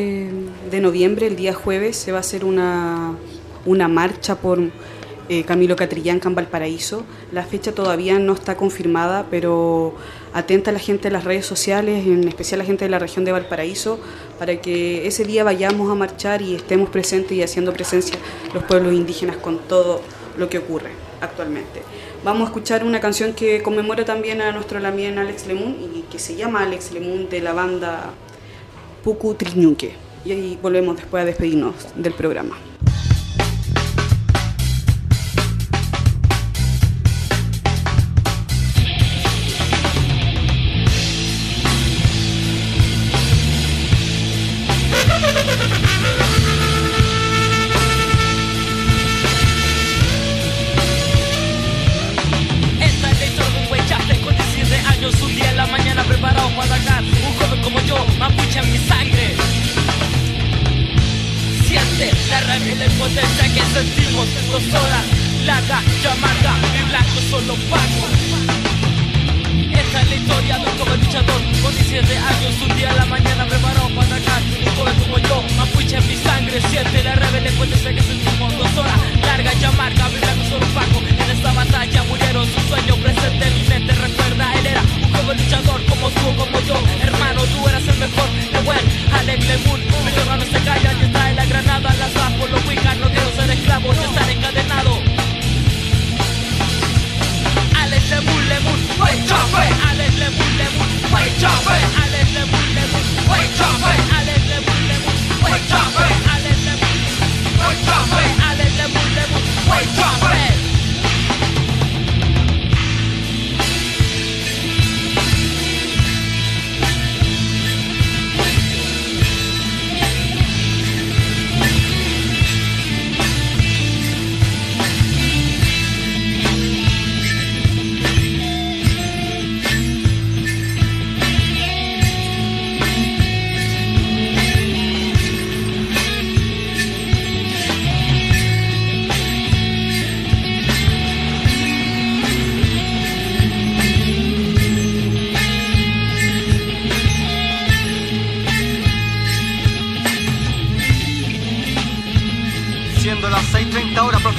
de noviembre, el día jueves, se va a hacer una marcha por Camilo Catrillanca en Valparaíso. La fecha todavía no está confirmada, pero atenta a la gente de las redes sociales, en especial la gente de la región de Valparaíso, para que ese día vayamos a marchar y estemos presentes y haciendo presencia los pueblos indígenas con todo lo que ocurre actualmente. Vamos a escuchar una canción que conmemora también a nuestro Lamien Alex Lemun y que se llama Alex Lemun, de la banda Puku Triñuque. Y ahí volvemos después a despedirnos del programa. Wake up!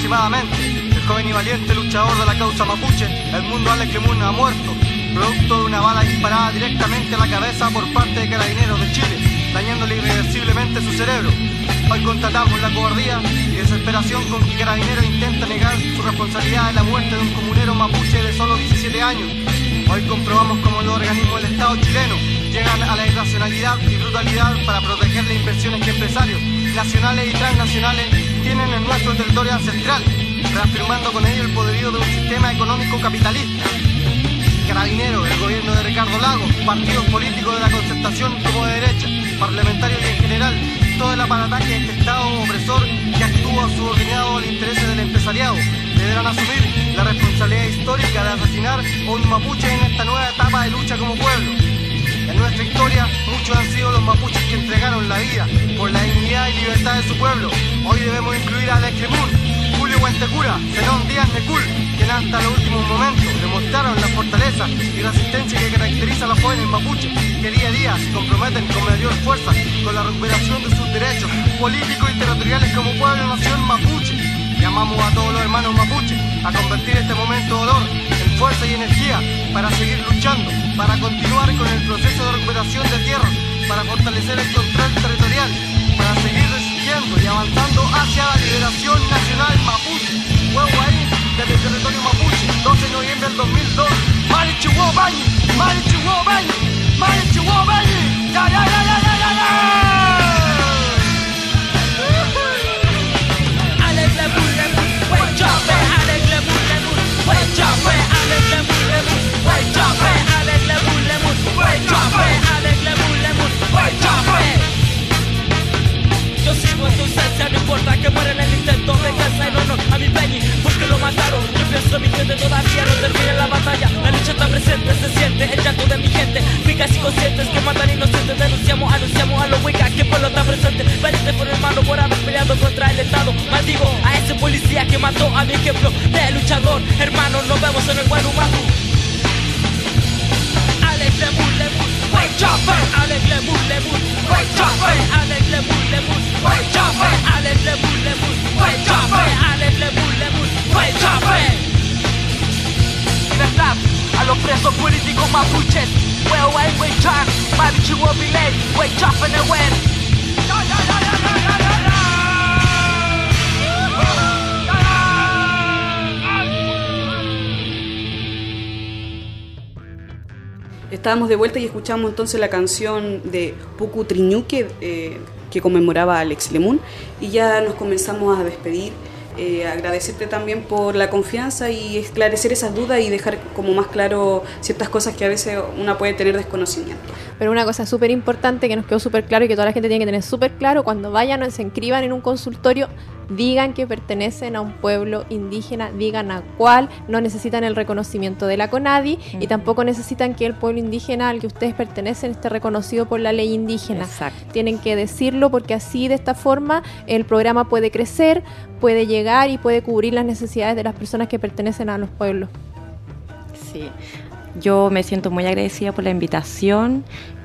aproximadamente. El joven y valiente luchador de la causa mapuche, Edmundo Alex Lemun, ha muerto, producto de una bala disparada directamente a la cabeza por parte de Carabineros de Chile, dañándole irreversiblemente su cerebro. Hoy constatamos la cobardía y desesperación con que Carabineros intenta negar su responsabilidad en la muerte de un comunero mapuche de solo 17 años. Hoy comprobamos cómo los organismos del Estado chileno llegan a la irracionalidad y brutalidad para proteger las inversiones que empresarios nacionales y transnacionales tienen en nuestro territorio ancestral, reafirmando con ello el poderío de un sistema económico capitalista. Carabineros, el gobierno de Ricardo Lagos, partidos políticos de la concertación como de derecha, parlamentarios y en general, todo el aparataje de este Estado opresor que actúa subordinado a los intereses del empresariado, deberán asumir la responsabilidad histórica de asesinar a un mapuche en esta nueva etapa de lucha como pueblo. En nuestra historia, muchos han sido los mapuches que entregaron la vida por la dignidad y libertad de su pueblo. Hoy debemos incluir a Alex Lemun, Julio Huentecura, Zenón Díaz Necul, quienes hasta los últimos momentos demostraron la fortaleza y resistencia que caracteriza a los jóvenes mapuches, que día a día se comprometen con mayor fuerza con la recuperación de sus derechos políticos y territoriales como pueblo-nación mapuche. Llamamos a todos los hermanos mapuches a convertir este momento de dolor en fuerza y energía para seguir luchando, para continuar con el proceso de recuperación de tierras, para fortalecer el control territorial, para seguir resistiendo y avanzando hacia la liberación nacional mapuche. Huehuaí, desde el territorio mapuche, 12 de noviembre del 2002. Marichihuobañi, Marichihuobañi, Marichihuobañi, ya, ya, ya, ya, ya, ya, ya. Alex Lemun, Lemun, wake up, Alex Lemun, Lemun, wake up, Alex Lemun, Lemun, wake up, Alex Lemun, Lemun, wake up, Alex Lemun, Lemun, wake up. Yo sigo en tu esencia, no importa que muera en el intento, venganza en honor a mi Peñi, porque lo mataron. Yo pienso mi gente todavía no termina la batalla. La lucha está presente, se siente el llanto de mi gente. Fijas y conscientes que matan inocentes, denunciamos, anunciamos a los huicas que el pueblo está presente. Valiente por hermano por haber peleado contra el Estado. Maldigo a ese policía que mató a mi ejemplo de luchador. Hermanos, nos vemos en el Guanumapu. Alex Lemun, Lemun, wake up, Alex Lemun, Lemun, wake up, Alex Lemun, Lemun, wake up, Alex Lemun, Lemun, wake up, Alex Lemun, Lemun, wake up. Libertad a los presos políticos mapuches. Huehuay, wake up, Marichihuobiley, wake up en el web. Estábamos de vuelta y escuchamos entonces la canción de Puku Triñuque que conmemoraba a Alex Lemun, y ya nos comenzamos a despedir. Agradecerte también por la confianza y esclarecer esas dudas y dejar como más claro ciertas cosas que a veces una puede tener desconocimiento. Pero una cosa súper importante que nos quedó súper claro y que toda la gente tiene que tener súper claro: cuando vayan o se inscriban en un consultorio, digan que pertenecen a un pueblo indígena, digan a cuál. No necesitan el reconocimiento de la CONADI y tampoco necesitan que el pueblo indígena al que ustedes pertenecen esté reconocido por la ley indígena. Exacto. Tienen que decirlo, porque así, de esta forma, el programa puede crecer, puede llegar y puede cubrir las necesidades de las personas que pertenecen a los pueblos. Sí, yo me siento muy agradecida por la invitación.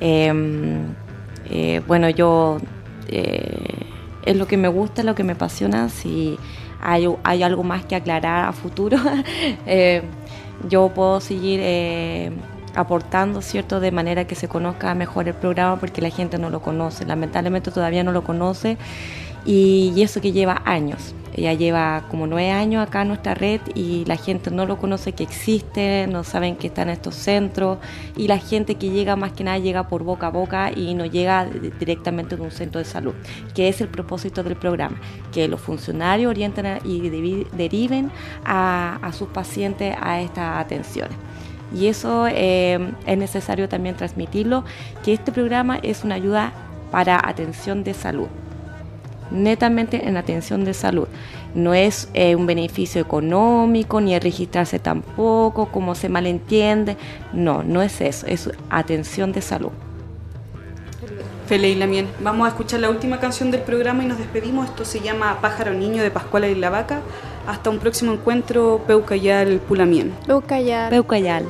Bueno, yo es lo que me gusta, lo que me apasiona. Si hay algo más que aclarar a futuro, yo puedo seguir aportando, ¿cierto?, de manera que se conozca mejor el programa, porque la gente no lo conoce, lamentablemente todavía no lo conoce, y eso que lleva años. Ella lleva como 9 años acá en nuestra red y la gente no lo conoce, que existe, no saben que están estos centros, y la gente que llega más que nada llega por boca a boca y no llega directamente de un centro de salud, que es el propósito del programa, que los funcionarios orienten y deriven a sus pacientes a estas atenciones. Y eso es necesario también transmitirlo, que este programa es una ayuda para atención de salud, netamente en atención de salud. No es un beneficio económico, ni el registrarse tampoco, como se malentiende. No es eso, es atención de salud. Fele y Lamien, vamos a escuchar la última canción del programa y nos despedimos. Esto se llama Pájaro Niño, de Pascuala y la Vaca. Hasta un próximo encuentro. Peucayal, Pulamien. Peucayal. Peucayal.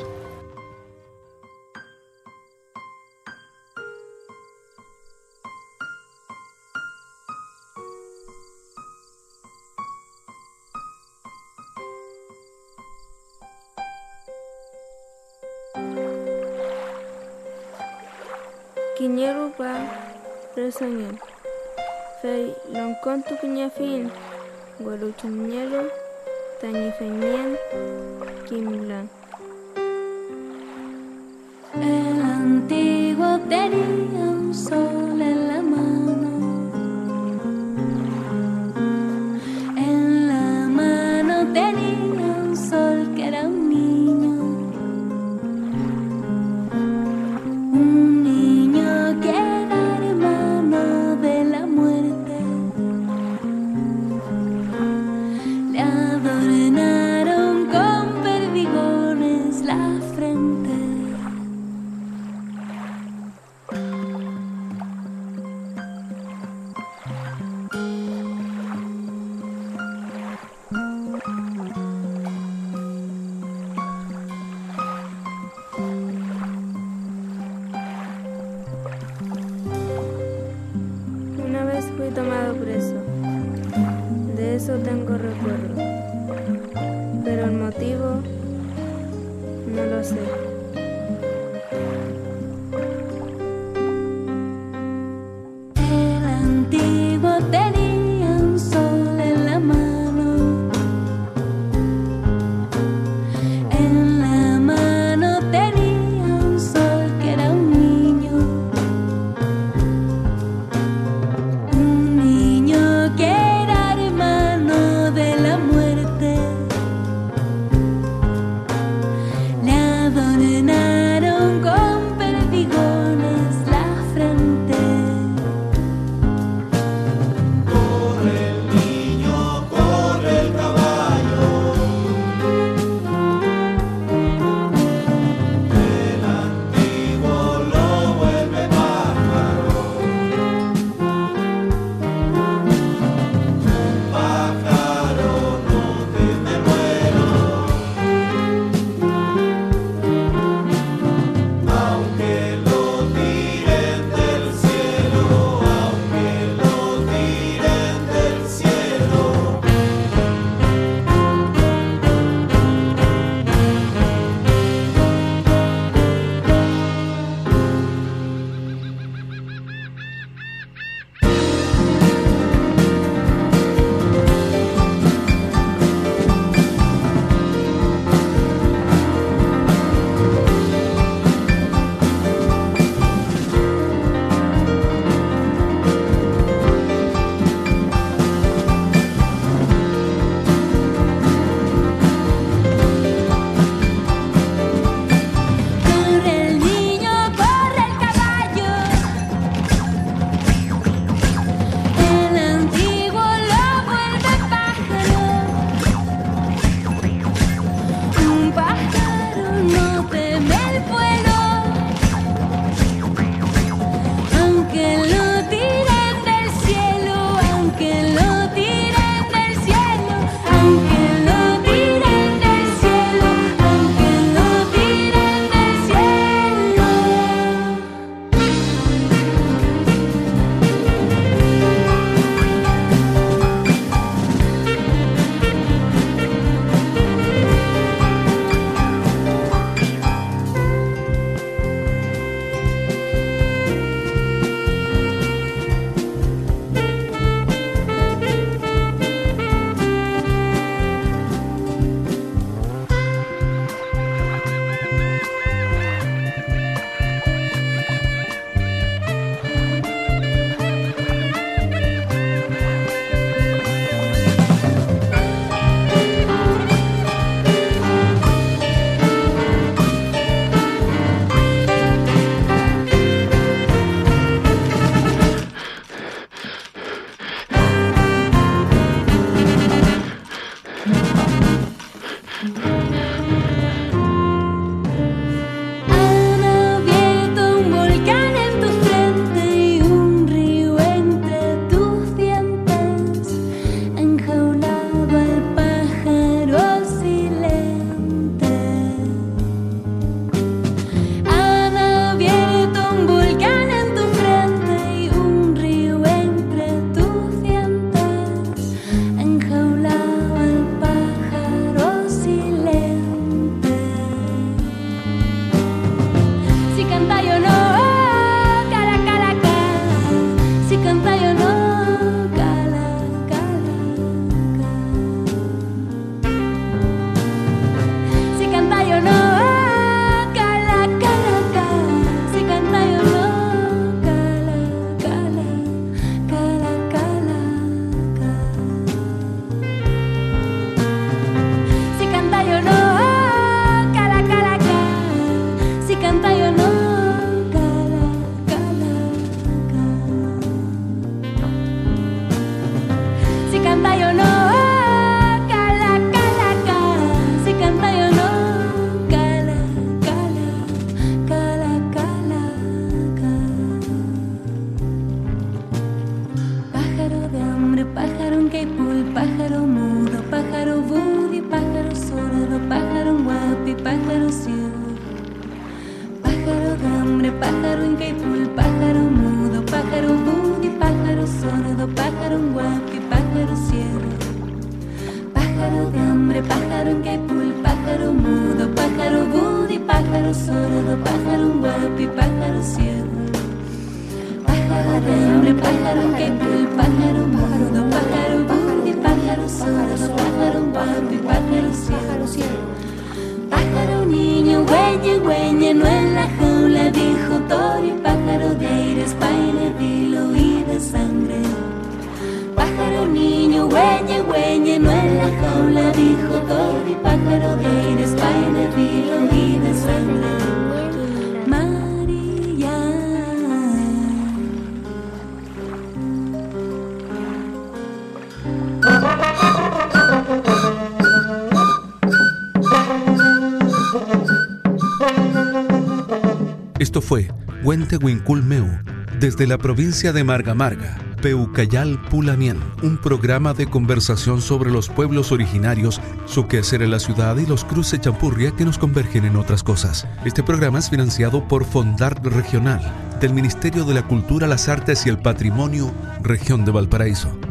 Quiñerupa, resoñón. Fei, loncontu quiñafin, guaruchuñelo, tañifeñien, quimblan. El antiguo tenía un sol en la mano. En la mano tenía un sol que era un niño. Un niño que era hermano de la muerte. Le adornaron con perdigones la frente. Una vez fui tomado preso. De eso tengo recuerdo. Pero el motivo no lo sé. El antiguo tenía un sol en la mano. En la mano tenía un sol que era un niño. Un niño que era hermano de la muerte. Le adornaron con perdigones la frente. Corre el niño, corre el caballo. El antiguo lo vuelve pájaro. Un pájaro no teme el vuelo. Aunque lo tiren del cielo, aunque lo tiren del cielo, aunque lo tiren del cielo, aunque lo tiren del cielo. Han abierto un volcán en tu frente y un río entre tus dientes, enjaulado al pájaro silente. Han abierto un volcán en tu frente y un río entre tus dientes, enjaulado al pájaro silente. pájaro quepul, pájaro mudo, pájaro budi, pájaro sordo, pájaro guapi, pájaro ciego. Pájaro temble, pájaro quepul, pájaro mudo, pájaro budi, pájaro sordo, pájaro guapi, pájaro ciego. Pájaro niño, güeñe, no en la jaula, dijo Tori, pájaro de aires, paine, vilo y de sangre. Pájaro niño, güeñe, no en la jaula, dijo Tori, pájaro de aires, paine, vilo y de sangre. María. Esto fue Huente Huincul Meu, desde la provincia de Marga Marga, Peucayal Pulamien, un programa de conversación sobre los pueblos originarios, su quehacer en la ciudad y los cruces champurria que nos convergen en otras cosas. Este programa es financiado por Fondart Regional, del Ministerio de la Cultura, las Artes y el Patrimonio, Región de Valparaíso.